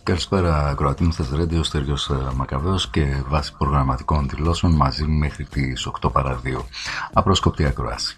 Καλησπέρα, ακροατή μου, Θες Radio, Στέργιος Μακαβαίος και βάσει προγραμματικών δηλώσεων μαζί μέχρι τις 8 παρά 2. Απρόσκοπτη ακροάση.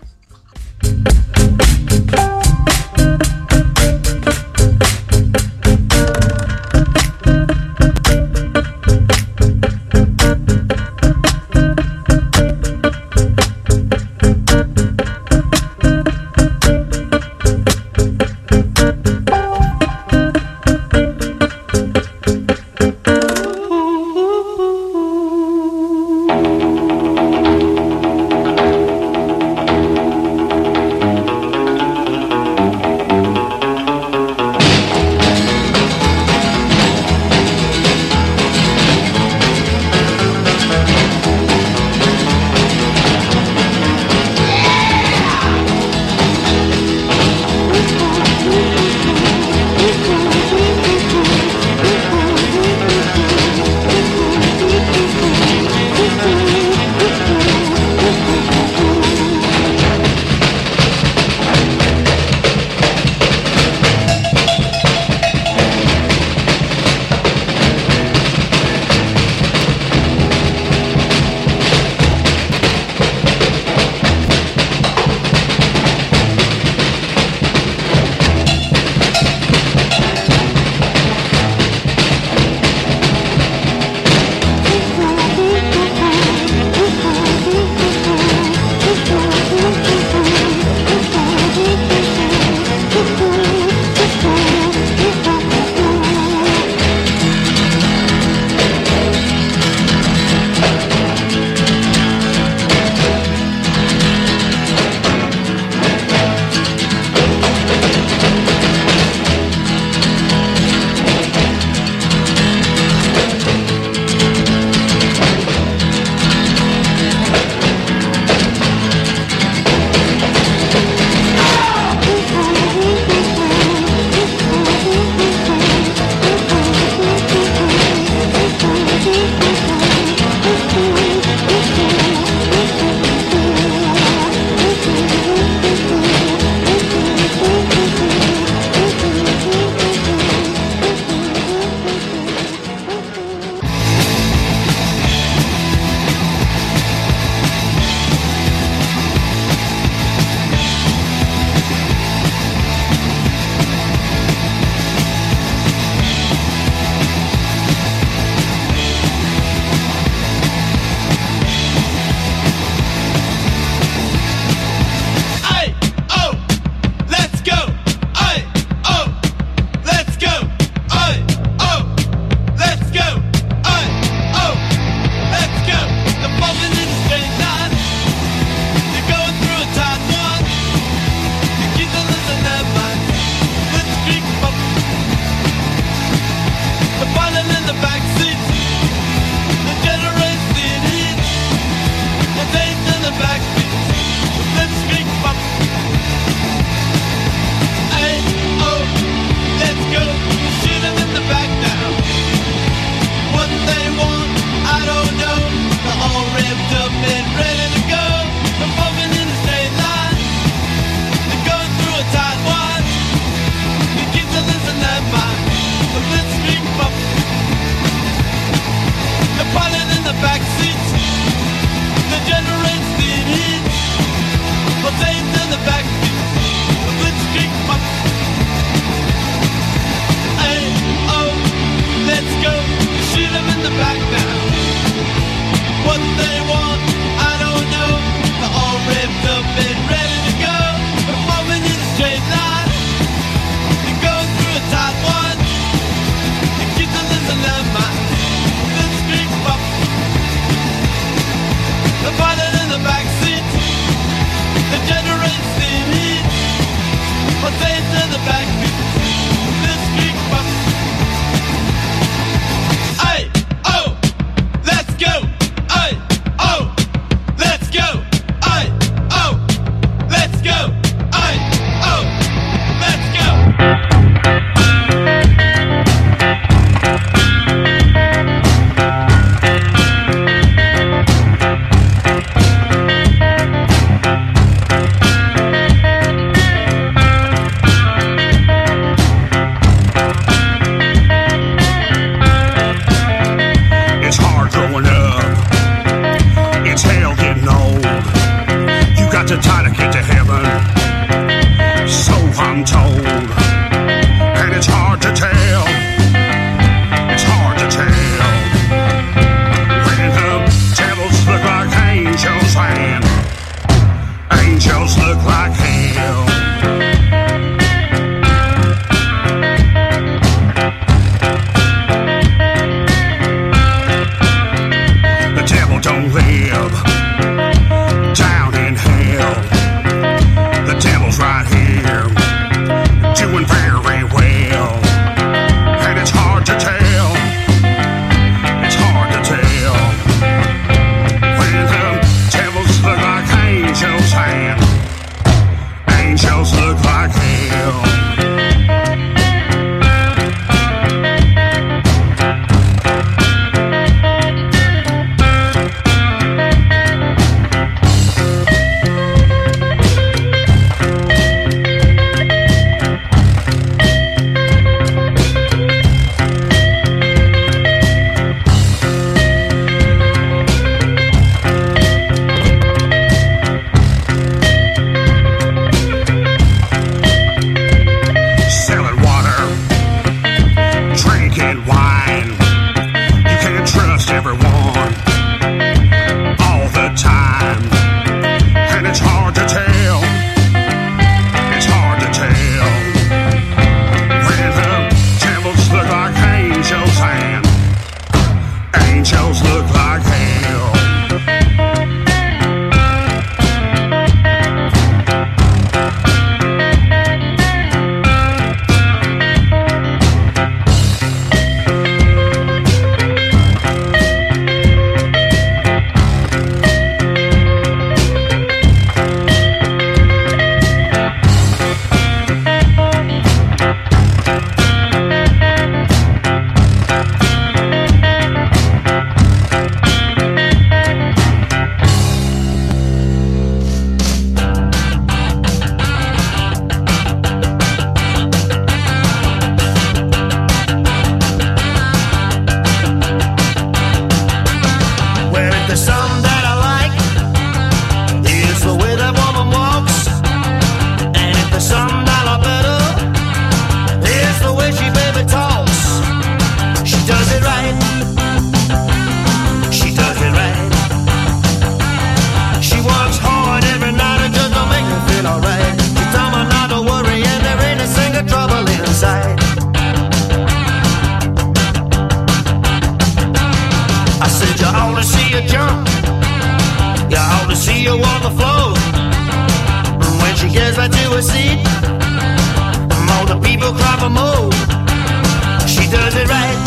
jump. You ought to see her on the floor. When she gets right to her seat, all the people cry for more. She does it right.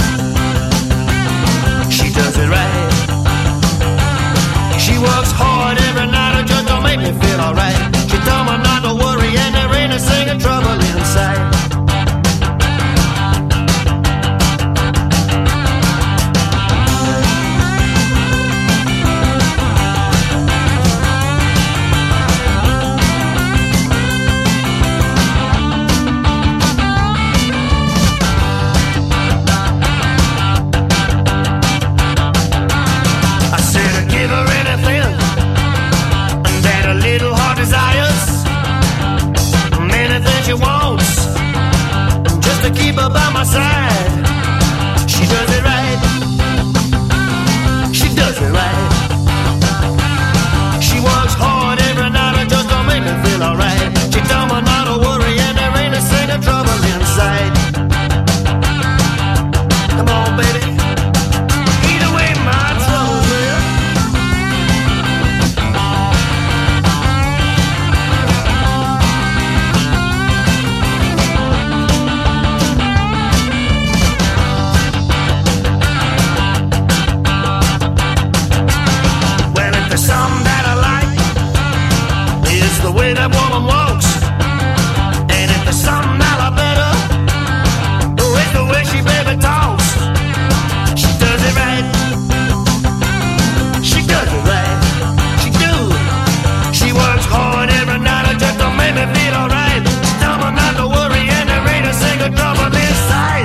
She does it right. She works hard every night just to make me feel alright. She told me not to worry and there ain't a single trouble inside. She wants just to keep her by my side. She does it right. She does it right. She works hard every night just to make me feel alright. She told me not to worry and there ain't a single trouble inside. Come on, baby. Eat away my troubles, will. Something that I like is the way that woman walks. And if there's something that I better, it's the way she baby talks. She does it right. She does it right. She do. She works hard every night just to make me feel alright. She tell me not to worry and there ain't a single trouble inside.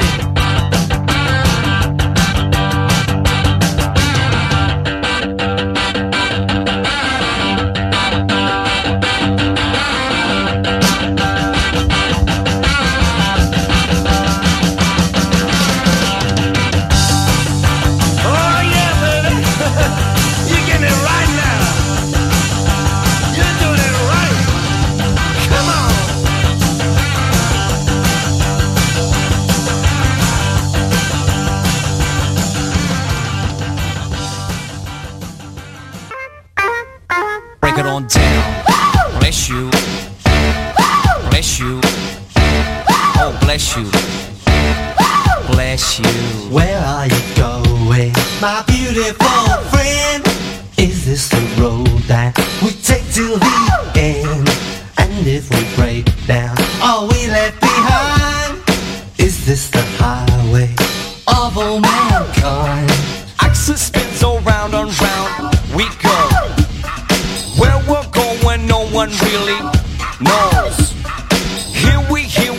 On down, bless you, bless you, oh bless you, bless you. Where are you going, my beautiful friend? Is this the road that we take till the end? And if we break down, are we left behind? Is this the highway of all mankind? Axis spins around and round we go. Where we're going, no one really knows. Here we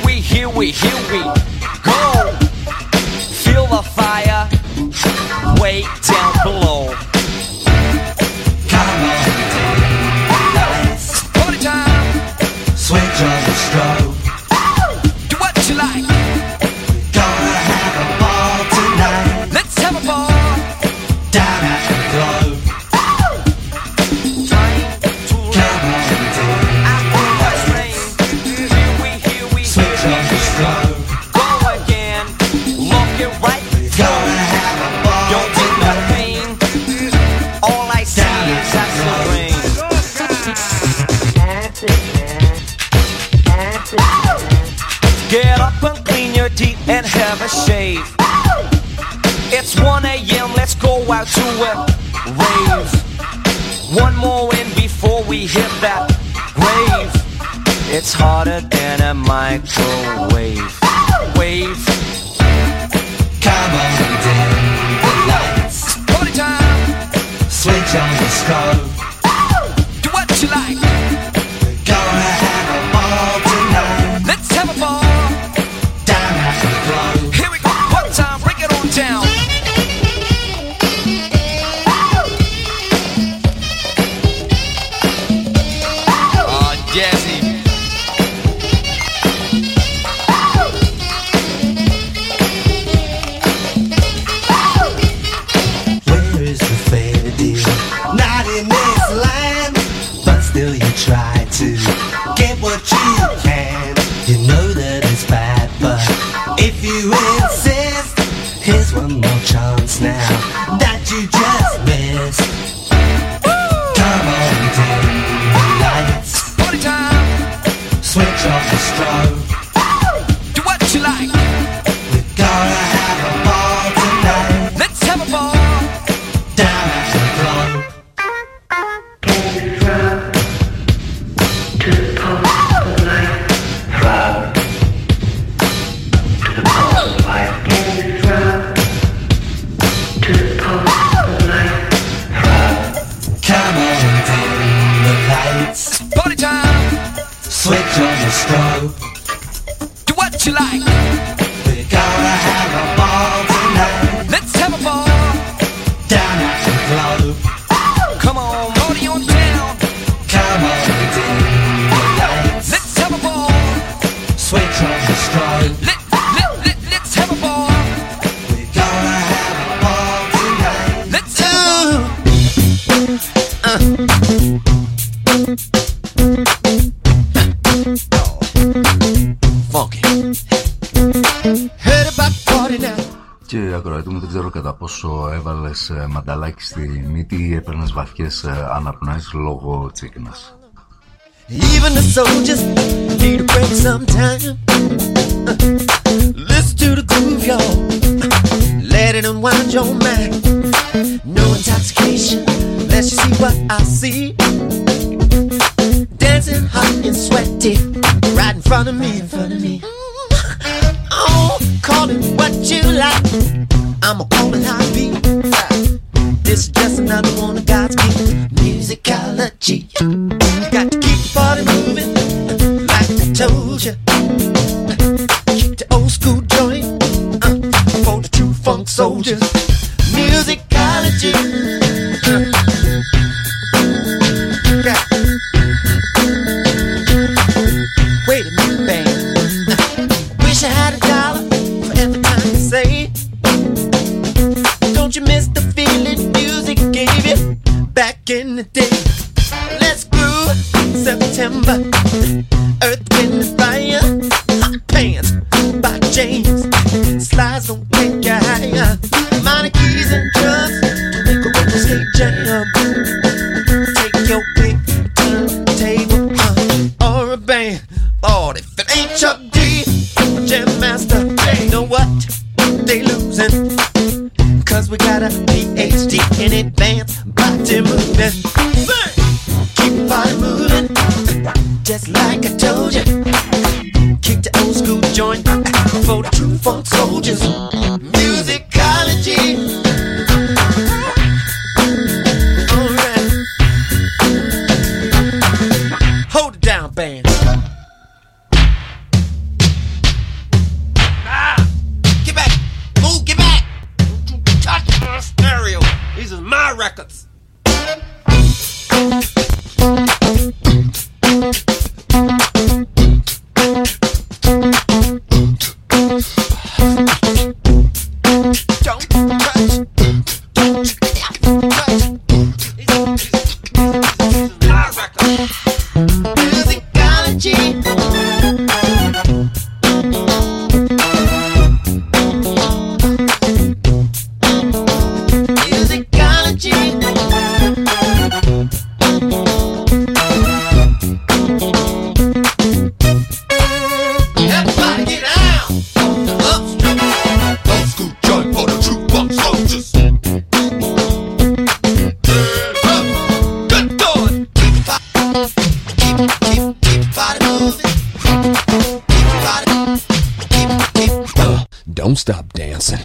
go. Feel the fire way down below. Come on, lights. Party time. Switch on the strobe. Do what you like. Gonna have a ball tonight. Let's have a ball. Down at the globe. Switch on the strobe. Go again. Look it right. Gonna have a ball Don't take no tonight. pain. All I see is acid rain. Get up and clean your teeth and have a shave. It's 1 a.m. Let's go out to a rave. One more in before we hit that grave. It's hotter than a microwave. Wave. Come on, dim the lights. Party time. Switch on the strobe. Do what you like. Gonna have a ball tonight. Let's have a ball. Down at the globe. Here we go. One time. Break it on down. Jazzy. Where is the fair deal? Not in there. Και ακροατή μου, δεν ξέρω κατά πόσο έβαλες μανταλάκι στη μύτη ή έπαιρνες βαθιές αναπνοές λόγω τσίκνας. Even the soldiers need a break sometime. Listen to the groove, y'all. Let it unwind your mind. No intoxication, let's see what I see. Dancing hot and sweaty, right in front of me, Oh, call it what you like, I'ma call it how it be. This is just another one of God's gift, musicology. Got to keep the party moving, like I told you. Keep the old school joint, for the true funk soldiers. Musicology. Wait a minute, band. Wish I had $1 for every time you say. Don't you miss the feeling music gave you back in the day? Let's groove September. Earth, Wind and Fire. Hot Pants by James. Slides don't take you higher. Minor keys and drums to make a roller skate jam. Take your pick, turntable or a band. Lord, if it ain't Chuck D, Jam Master, you know what? They losing. Cause we got a PhD in advanced body movement. Keep the body moving, just like I told you. Kick the old school joint for the true funk soldiers. Musicology. Alright. Hold it down, band. Get back. Move, get back. Don't you touch my stereo. These are my records. Don't stop dancing.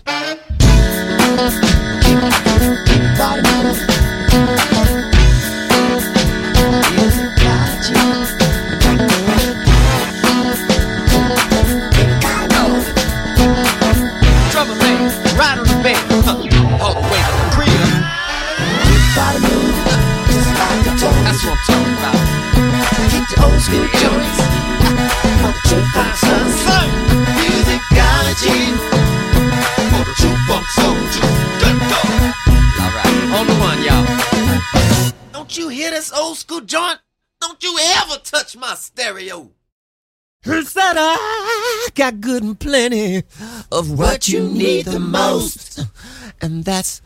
Said I got good and plenty of what you need the most, and that's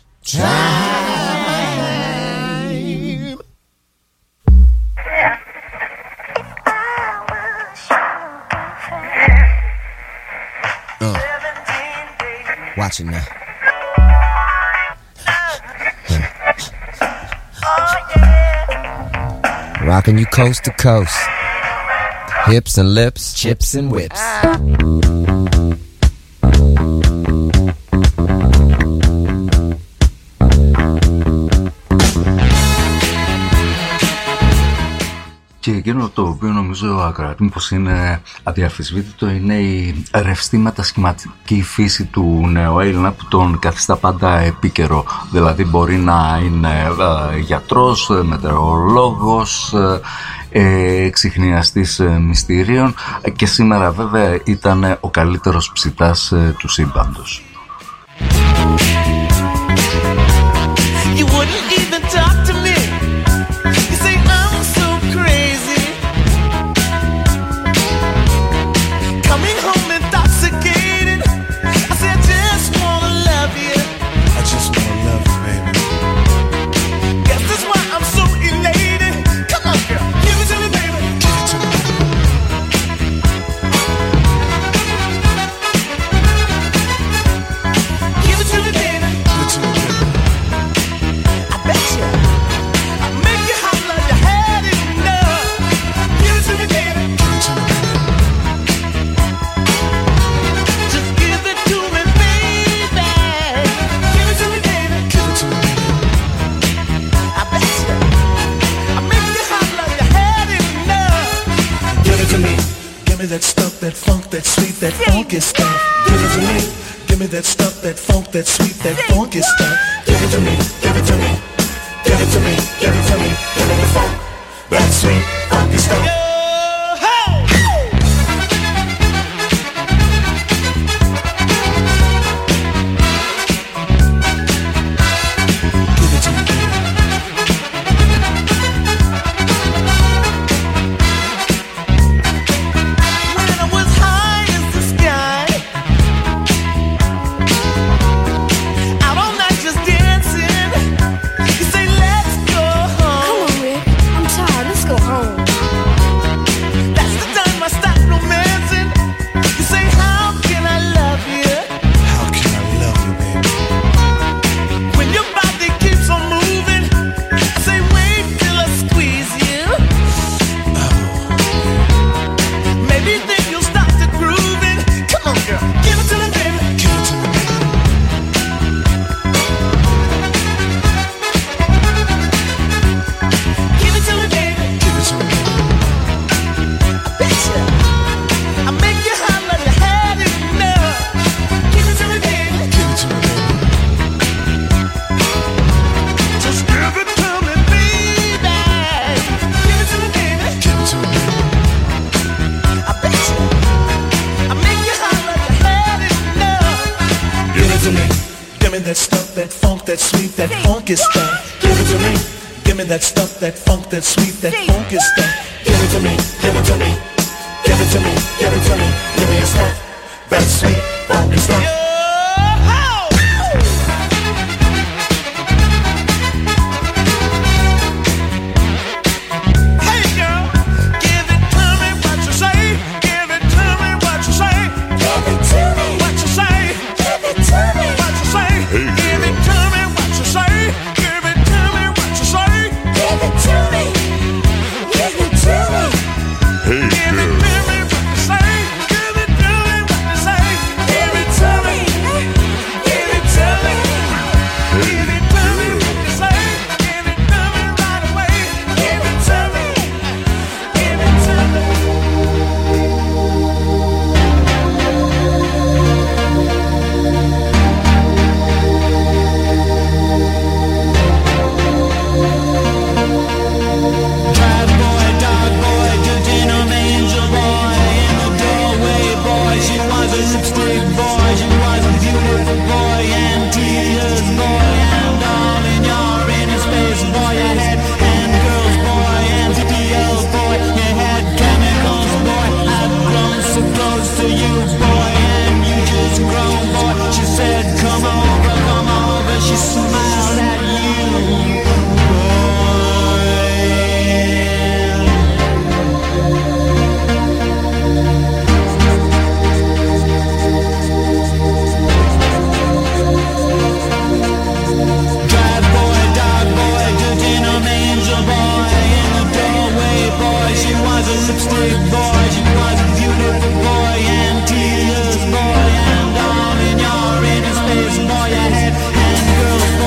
time. Watching now. Rocking you coast to coast. Hips and lips, chips and whips. Και εκείνο το οποίο νομίζω ακροατή πως είναι αδιαφυσβήτητο είναι η ρευστή μετασχηματική φύση του νεοέλληνα που τον καθιστά πάντα επίκαιρο. Δηλαδή μπορεί να είναι γιατρός, μετεωρολόγος, εξιχνιαστής μυστηρίων και σήμερα βέβαια ήταν ο καλύτερος ψητάς του σύμπαντος. Coming home intoxicated, I said that stuff, that funk, that sweet, that funky stuff. Give it to me. Give me that stuff, that funk, that sweet, that funky stuff. Give it to me. Give it to me. Give it to me. Give it to me. Give me the funk, that sweet, funky stuff. That stuff, that funk, that sweet, that funky stuff. Give it to me, give it to me, give it to me, give it to me. Give me your stuff, that sweet, funky stuff. Boy, and all in your inner space, boy, your head and girls, boy.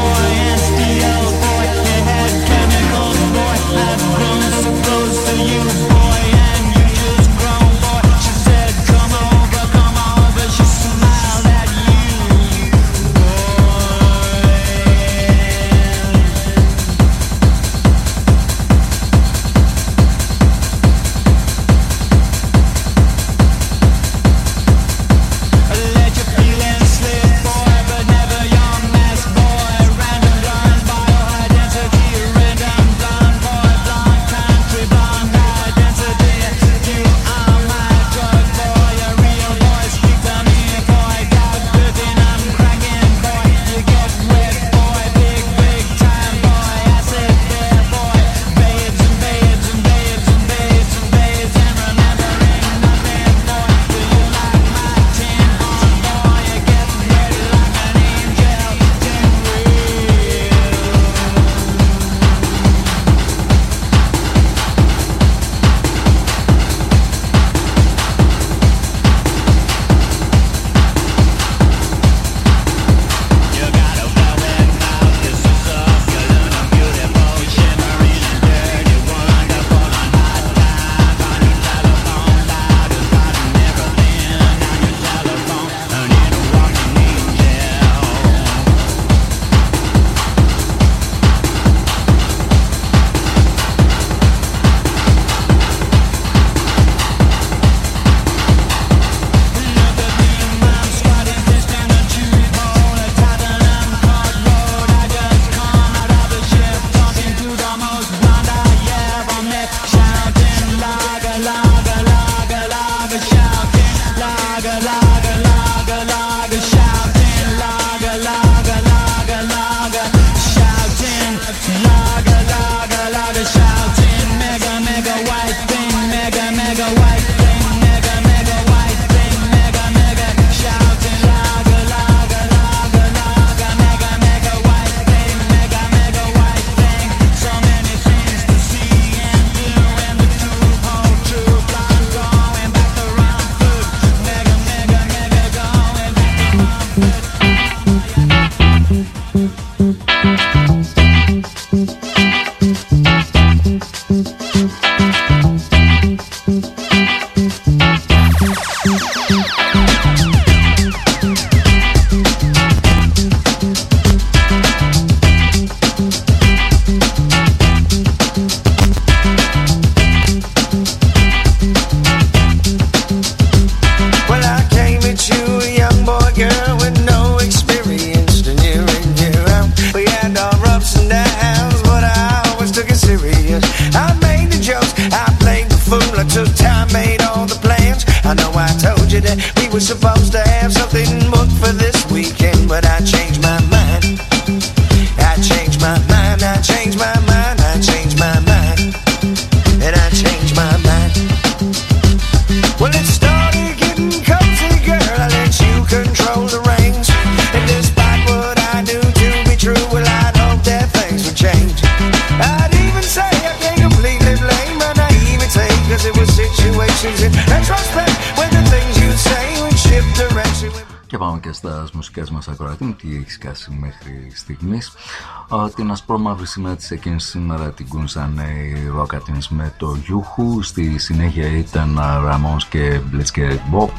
και στα μουσικές μας ακροατή, τι έχει σκάσει μέχρι στιγμής. Την ασπρόμαυρη σημαία της εκείνης σήμερα την κούνησαν οι Rockatins με το Yoo-Hoo. Στη συνέχεια ήταν Ramones και Blitzkrieg Bob.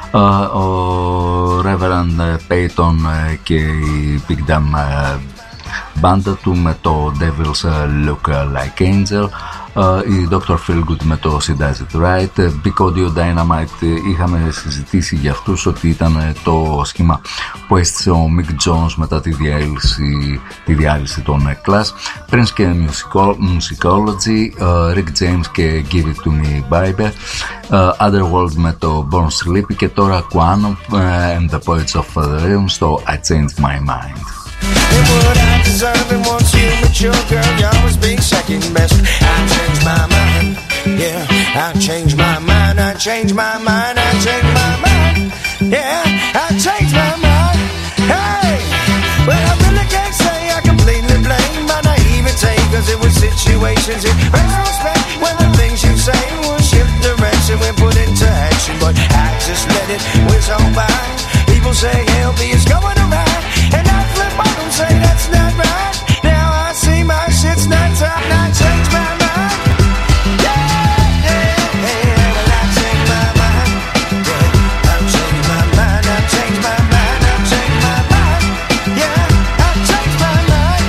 Ο Reverend Peyton και η Big Damn μπάντα του με το Devil's Look Like Angel. Η Dr. Feelgood με το She Does It Right. Big Audio Dynamite, είχαμε συζητήσει για αυτούς ότι ήταν το σχήμα που έστησε ο Mick Jones μετά τη διάλυση των Clash. Prince και Musicology, Rick James και Give It To Me Baby, Otherworld με το Born Sleepy και τώρα Quantum and the Poets of the Realm στο I Changed My Mind. And what I deserve and want you mature girl, you always be second best. I changed my mind, yeah, I changed my mind, I changed my mind, I changed my mind, yeah, I changed my mind. Hey, well I really can't say I completely blame my naivete, cause it was situations in retrospect when the things you say will shift direction when put into action. But I just let it whiz on by. People say help me, it's going around, and I flip on them, say that's not right. Now I see my shit's not top, and I change my mind. Yeah, yeah, yeah, well I change my mind. Yeah, I've changed my mind, I've changed my mind, I've changed my mind. Yeah, I've changed my mind.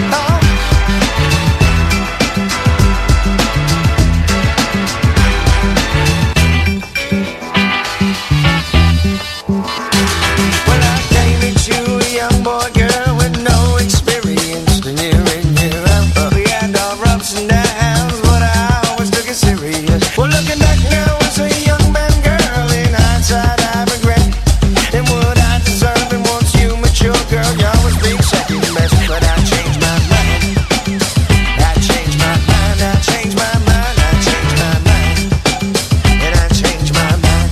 Well, I came at you, a young boy, girl, with no experience. And year in, year out, we had our ups and downs, but I always took it serious. Well, looking back now as a young man, girl, in hindsight I regret. And what I deserve and want you mature, girl, you always be second best. But I changed my mind. I changed my mind, I changed my mind, I changed my mind. And I changed my mind.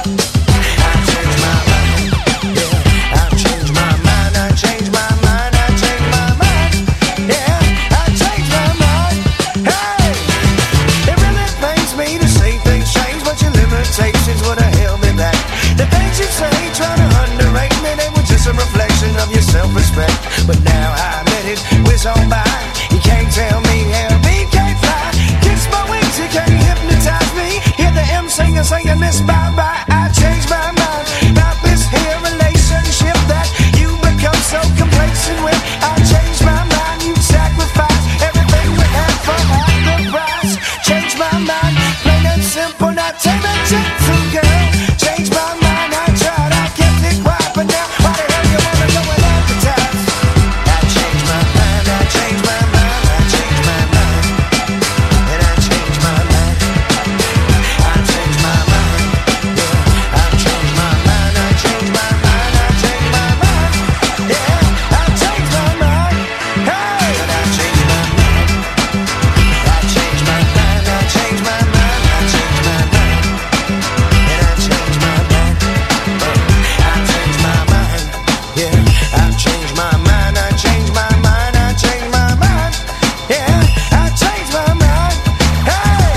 I changed my mind. Yeah, I've changed my mind, I changed my mind, I changed my mind. Yeah, I changed my mind. Hey, it really pains me to see things change, but your limitations would have held me back. The things you say, try to underrate me, they were just a reflection of your self-respect. But now I let it whiz on by. You can't tell me hell, me can't fly. Kiss my wings, you can't hypnotize me. Hear the M singer saying this bye-bye. I changed my mind about this here relationship that you become so complacent with. I changed my mind, you sacrifice everything we had for half the price. Change my mind, plain and simple, not tame and gentle, girl. Change my mind, I tried, I kept it quiet, but now why the hell you wanna go and advertise? I changed my mind, I changed my mind, I changed my mind, and I changed my mind. I changed my mind, yeah, I changed my mind, I changed my mind, I changed my mind, yeah, I changed my mind, hey, and I changed my mind. I changed my mind, I changed my mind, I changed my mind, and I changed my mind. I changed my mind, yeah, I've changed my mind, I changed my mind, I changed my mind, yeah, I changed my mind, hey.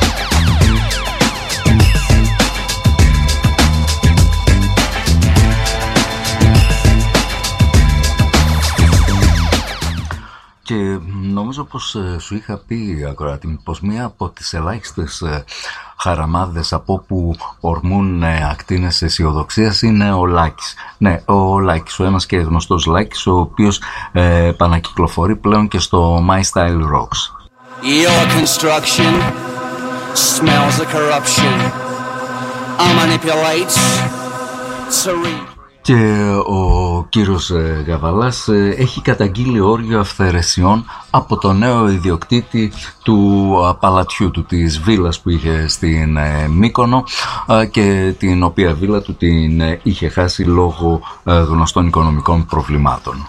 Και νομίζω πως σου είχα πει, ακροατή, πως μία από τις ελάχιστες χαραμάδες από όπου ορμούν ακτίνες αισιοδοξίας είναι ο Λάκης. Ναι, ο Λάκης, ο ένας και γνωστός Λάκης, ο οποίος επανακυκλοφορεί πλέον και στο My Style Rocks. Your construction smells of corruption. Manipulates serene. Και ο κύριος Γαβαλάς έχει καταγγείλει όριο αυθαιρεσιών από το νέο ιδιοκτήτη του παλατιού του, της βίλας που είχε στην Μύκονο, και την οποία βίλα του την είχε χάσει λόγω γνωστών οικονομικών προβλημάτων.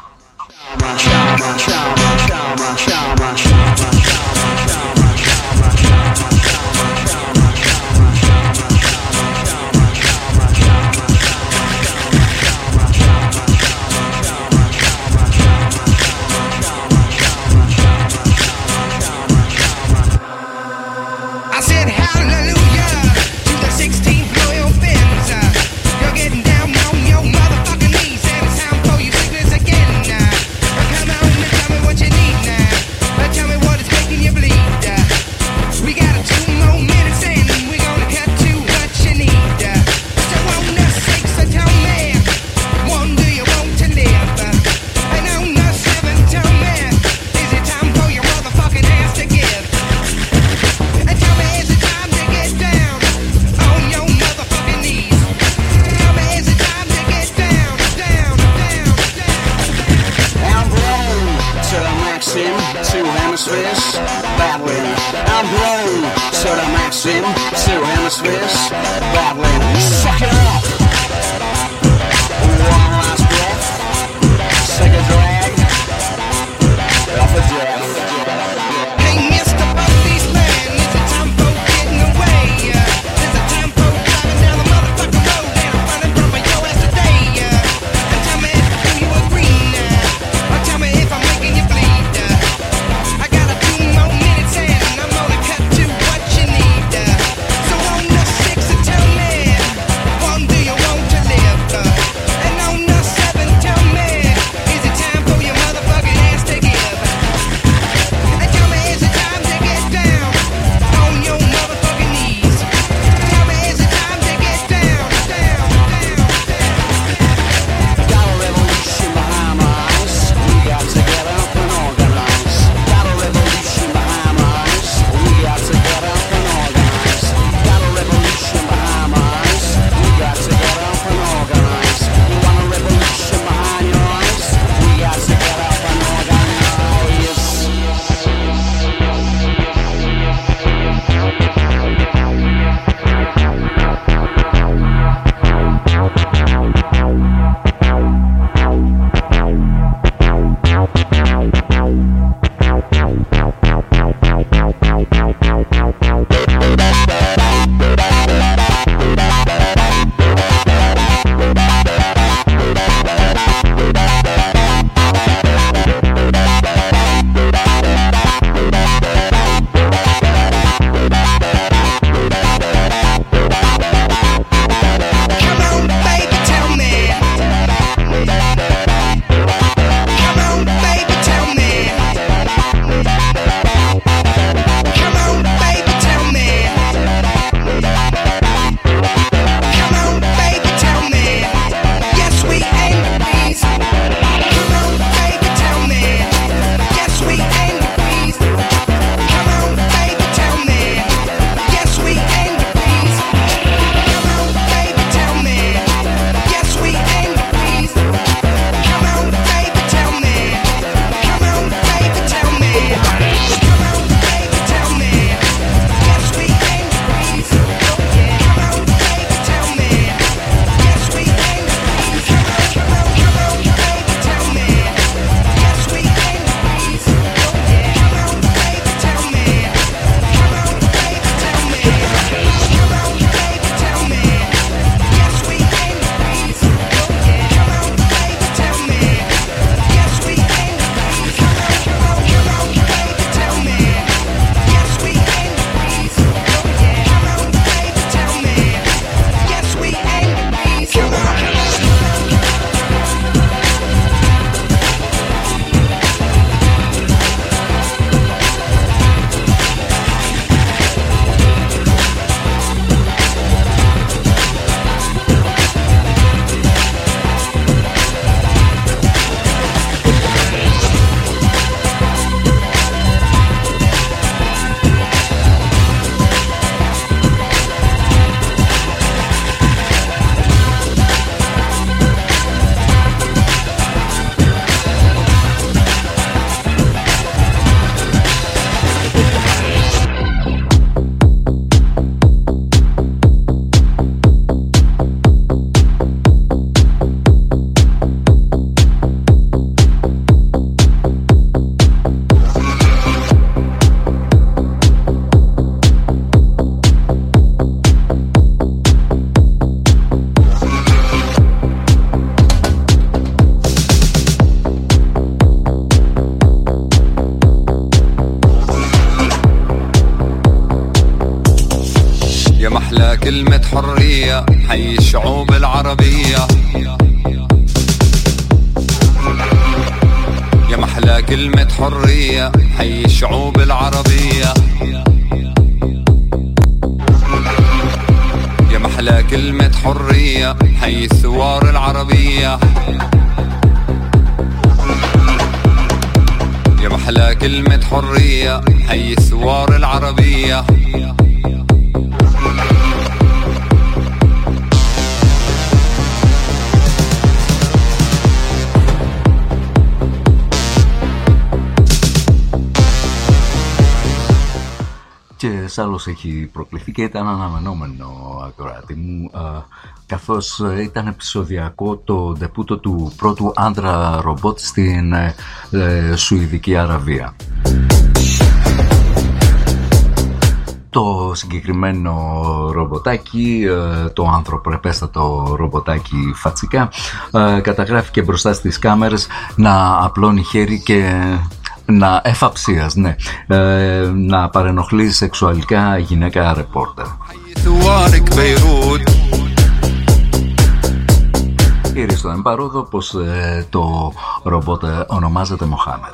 Hallelujah to the 16th royal Benz. You're getting down on your motherfucking knees. I'm grown, so the maxim, two hemispheres, battling, suck it up. One last breath, take a drag, off a death. Hey, Mr. Policeman, is it time for getting away? Is it time for driving down the motherfucking road and I'm running from your ass today? And tell me if you agree, or tell me if I'm making you bleed. I got a few more minutes and I'm gonna cut to what you need. So on the 6, tell me, one, do you want to live? And on the 7, tell me, is it time for your motherfucking ass to give? And tell me, is it time to get down on your motherfucking knees? Tell me, is it time to get down? Got a revolution behind my eyes. We got to get up and organize. Got a revolution behind my eyes. We got to get up and organize. Got a revolution behind my eyes. We got to get up and organize. You want a revolution behind your eyes? We got to get up and organize. Come on, baby, tell me. Come on, baby, tell me. Come on, baby, tell me. Come on, baby, tell me. Yes, we aim to please. Come on, baby, tell me. Yes, we aim to please. Come on, baby, tell me. Yes, we aim to please. Come on, baby, tell me. Yes, we aim to please. Come on, baby, tell me. Come on, baby, tell me. Come on, baby, tell me. Yes, we aim to please. Come on, baby, tell me. Yes, we aim to please. Come on, baby, tell me. Yes, we aim to please. Come on, baby, tell me. Come on, baby, tell me. Come on, baby, tell me. Yes, we aim to please. Come on, baby, tell me. Yes, we aim to please. Come on, baby, tell me. Yes, we aim to please. Come on, baby, tell me. Yes, we aim to please. Come on. يا محلى كلمة حرية حي الشعوب العربية. يا محلى كلمة حرية حي الشعوب العربية. يا محلى كلمة حرية حي الثوار العربية. يا محلى كلمة حرية حي الثوار العربية. ένας άλλος έχει προκληθεί και ήταν αναμενόμενο, ακροάτη μου, καθώς ήταν επεισοδιακό το ντεπούτο του πρώτου άντρα ρομπότ στην Σουηδική Αραβία. Το συγκεκριμένο ρομποτάκι, το ανθρωπρεπέστατο ρομποτάκι φατσικά, καταγράφηκε μπροστά στις κάμερες να απλώνει χέρι και να εφαψίας, ναι, να παρενοχλεί σεξουαλικά γυναίκα ρεπόρτερ. Ήριε στο εμπαρόδο πως το ρομπότ ονομάζεται Μοχάμετ.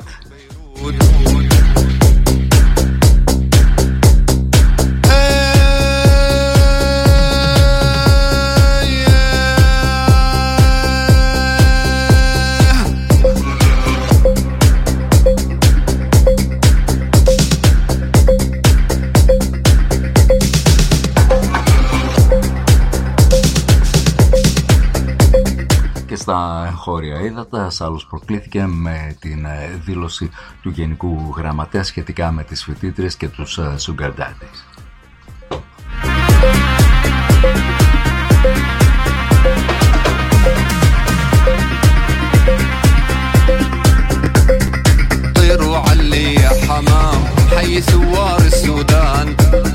Στα εγχώρια ύδατα, Σάλλος προκλήθηκε με την δήλωση του Γενικού Γραμματέα σχετικά με τις φοιτήτριες και τους sugar daddies. طيروا علي يا حمام حي ثوار السودان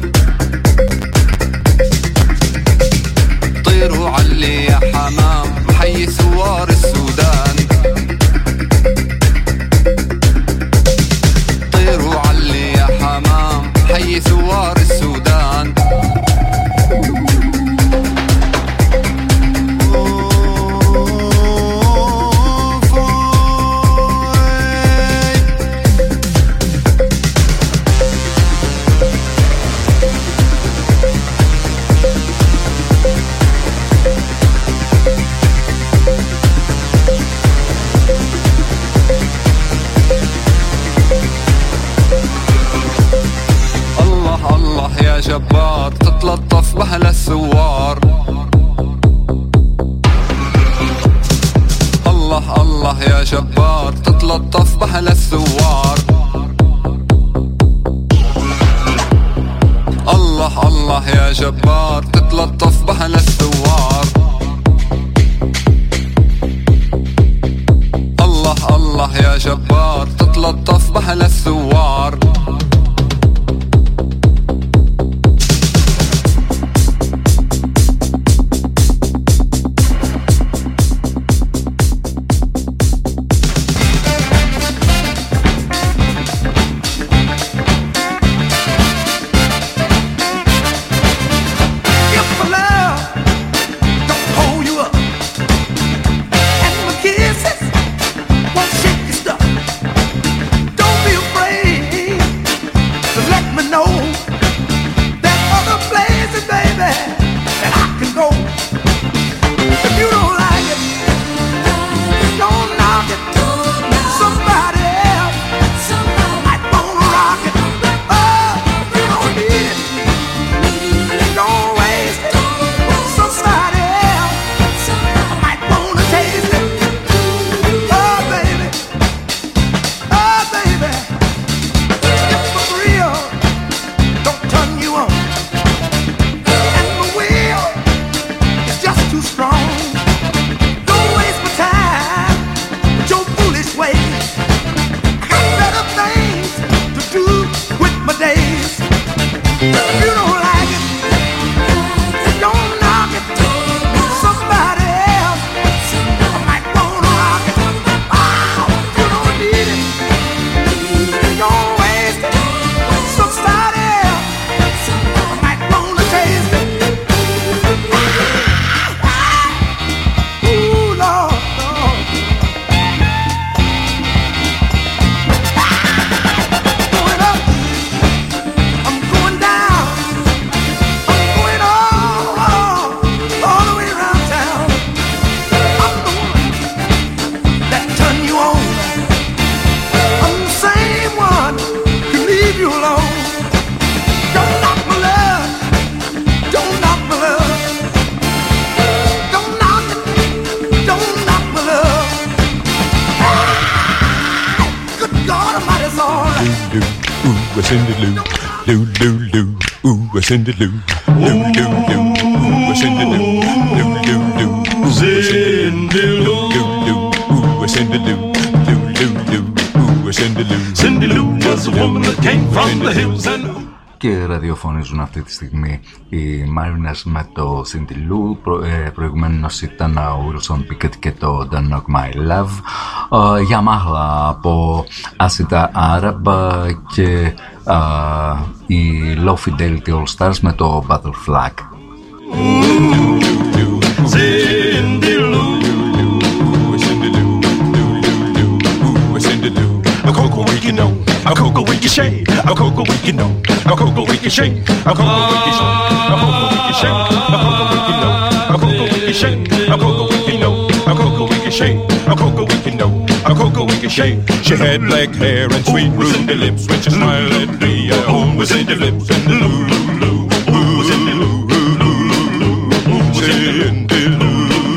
طيروا علي يا حمام حي ثوار السودان طيروا علي يا حمام حي ثوار السودان يا جبار تتلطف بأهل الثوار الله الله يا جبار تتلطف بأهل الثوار الله الله يا جبار تتلطف بأهل الثوار الله الله يا جبار تتلطف بأهل الثوار We're sending loot. Lou, Lou, Lou, ooh, Cindy Lou. Lou, Lou, Lou, ooh, Cindy Lou. Lou, Lou, Lou, Cindy Lou. Lou, Lou, ooh, Cindy Lou. Lou, Lou, Lou, ooh, Cindy Lou. Cindy Lou was a woman that came from the hills and... Και ραδιοφωνίζουν αυτή τη στιγμή οι Mariners με το Cindy Lou. Προηγουμένως ήταν ο Wilson Pickett και το Don't Knock My Love. Yamaha από Acid Arab και οι Low Fidelity All Stars με το Battle Flag. Cindy Lou, a cocoa we can know, a cocoa we can shade, a cocoa we can know, a cocoa we can shade, a cocoa we can shade, a cocoa we can shade, a cocoa we can know, a cocoa we can shade, a cocoa we can know, a cocoa we can shade, a cocoa we can know, a cocoa we can shade. She had black hair and sweet ruby lips when she smiled at me. Oh, was in the lips and the Lou, Lou, ooh, was in the Lou, Lou, Lou, Cindy Lou,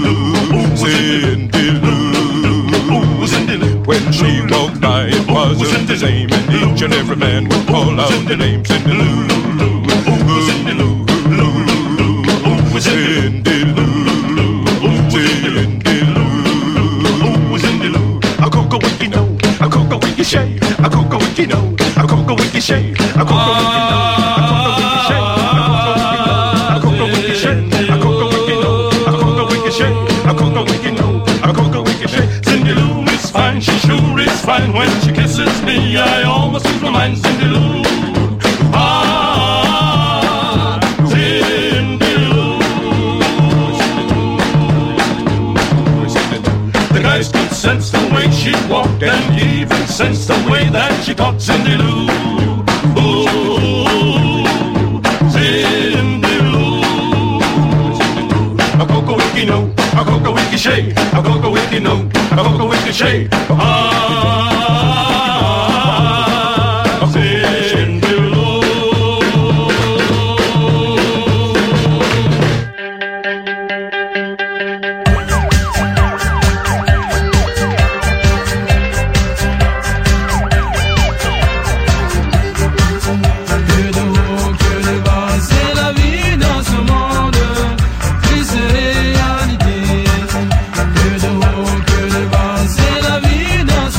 Cindy Lou, was in the Lou. When she walked by, it wasn't the same, and each and every man would call out the name. Cindy Lou, was in the Lou, Lou, was in the Lou, Cindy Lou, Was in the Lou, a cocoa we can know, a cocoa we can shade, a cocoa we can know, a cocoa we can shade, a cocoa we can know, a cocoa we can shade, a cocoa we can shade, a cocoa we can know, a cocoa we can shade, a cocoa we can know, a cocoa we can shade. Cindy Lou is fine, she sure is fine. When she kisses me, I almost lose my mind. Cindy Lou, Cindy Lou. The guys could sense the way she walked and even sense the way that she talked. Cindy Lou, ooh, Cindy Lou. A cocoa we can know, a cocoa we can shade, a cocoa we can know, a cocoa we can shade. Cindy Lou. Que de haut, que de bas, c'est la vie dans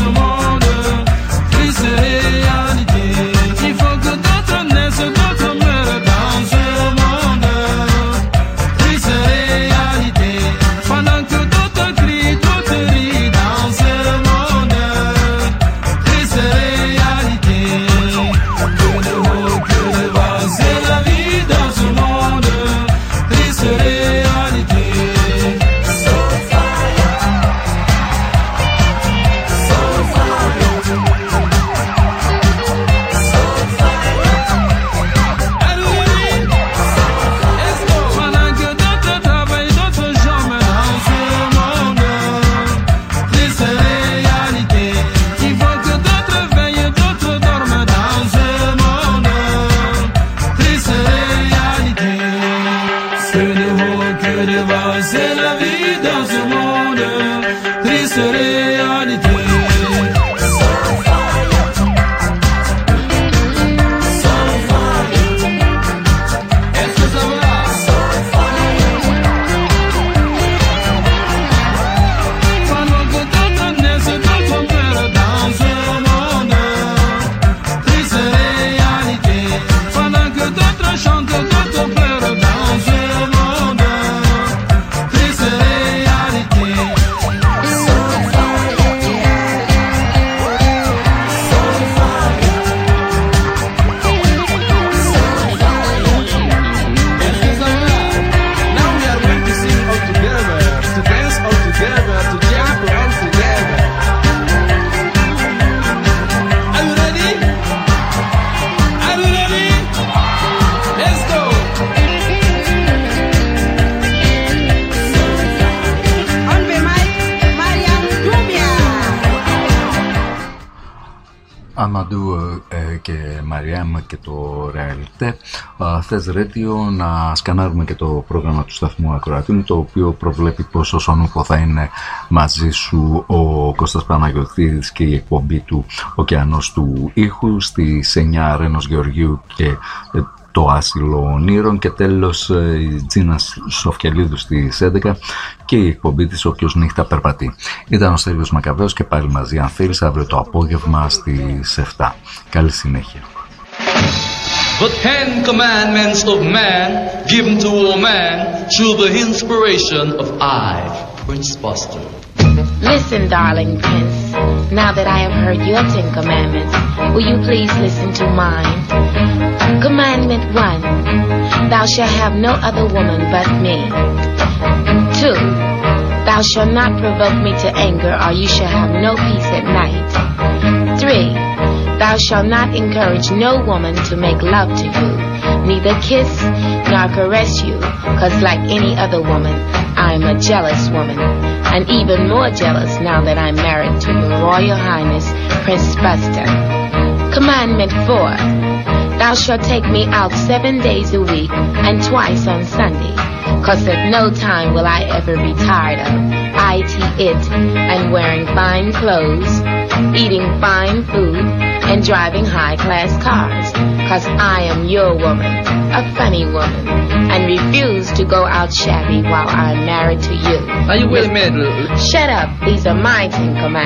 Αμαντού και Μαριάμ και το Ρεαλιτέ. Θες Radio, να σκανάρουμε και το πρόγραμμα του σταθμού Ακροατήμου, το οποίο προβλέπει πως όσον ούπο θα είναι μαζί σου ο Κώστας Παναγιωτίδης και η εκπομπή του Ωκεανός του Ήχου στις 9 Ρένος Γεωργίου και το Άσυλο Ονείρων, και τέλος η Τζίνα Σοφκελίδου στις 11 και η εκπομπή της Όποιος νύχτα περπατεί. Ήταν ο Στέλιος Μακαβαίος και πάλι μαζί αν θέλεις αύριο το απόγευμα στις 7. Καλή συνέχεια. The 10 commandments of man given to all man through the inspiration of I, Prince Buster. Listen, darling Prince, now that I have heard your 10 commandments, will you please listen to mine? Commandment 1, thou shalt have no other woman but me. 2, thou shalt not provoke me to anger, or you shall have no peace at night. 3, thou shalt not encourage no woman to make love to you, neither kiss nor caress you, 'cause like any other woman, I am a jealous woman, and even more jealous now that I'm married to your Royal Highness, Prince Buster. Commandment 4, thou shalt take me out 7 days a week and twice on Sunday, 'cause at no time will I ever be tired of it and wearing fine clothes, eating fine food, and driving high-class cars, 'cause I am your woman, a funny woman, and refuse to go out shabby while I'm married to you. Are you wait a minute? Shut up. These are my 10 commandments.